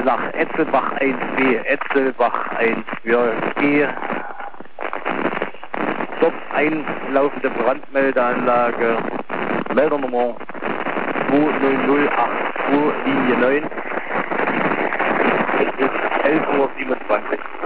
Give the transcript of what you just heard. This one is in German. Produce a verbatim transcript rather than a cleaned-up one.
nach Etzelbach eins B, Etzelbach eins, wir gehen. Stopp, einlaufende Brandmeldeanlage, Meldernummer zwei null null acht zwei, Linie neun. Es ist elf Uhr siebenundzwanzig.